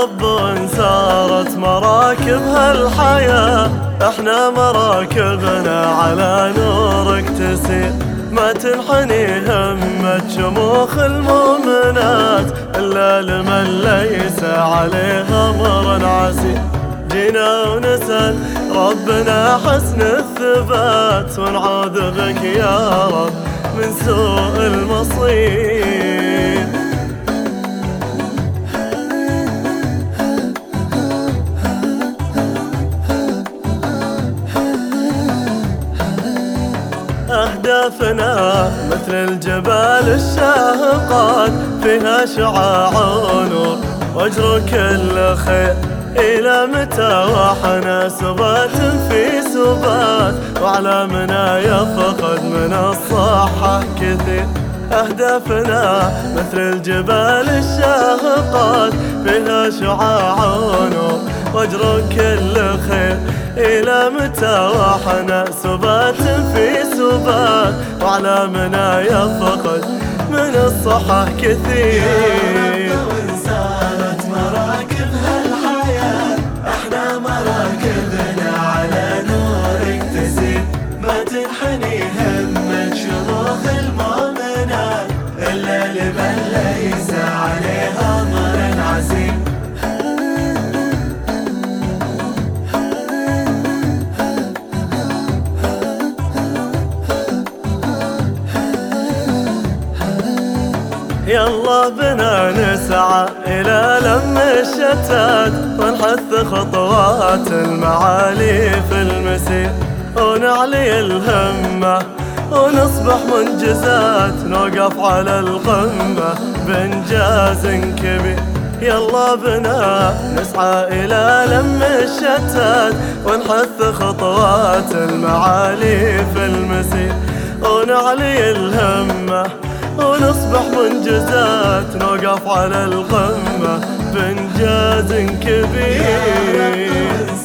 رب سارت مراكب هالحياة، احنا مراكبنا على نورك تسير، ما تنحني همة شموخ المؤمنات إلا لمن ليس عليه أمر عسير. جينا ونسأل ربنا حسن الثبات، ونعوذ بك يا رب من سوء المصير. أهدافنا مثل الجبال الشاهقات، فيها شعاع ونور واجر كل خير. إلى متى وحنا سبات في سبات، وأعلامنا يفقد من الصحة كثير. أهدافنا مثل الجبال الشاهقات، فيها شعاع ونور واجر كل خير. إلى متى وحنا سبات في سبات، وأعلامنا يفقد من الصحة كثير. وانسارت مراكب هالحياة، احنا مراكبنا على نورك تسير، ما تنحني همة شموخ المؤمنات إلا لمن ليس عليه أمر عسير. يلا بنا نسعى إلى لم الشتات، ونحث خطوات المعالي في المسير، ونعلي الهمة ونصبح منجزات، نوقف على القمة بإنجاز كبير. يلا بنا نسعى إلى لم الشتات، ونحث خطوات المعالي في المسير، ونعلي الهمة ونصبح منجزات، نوقف على القمة بإنجاز كبير.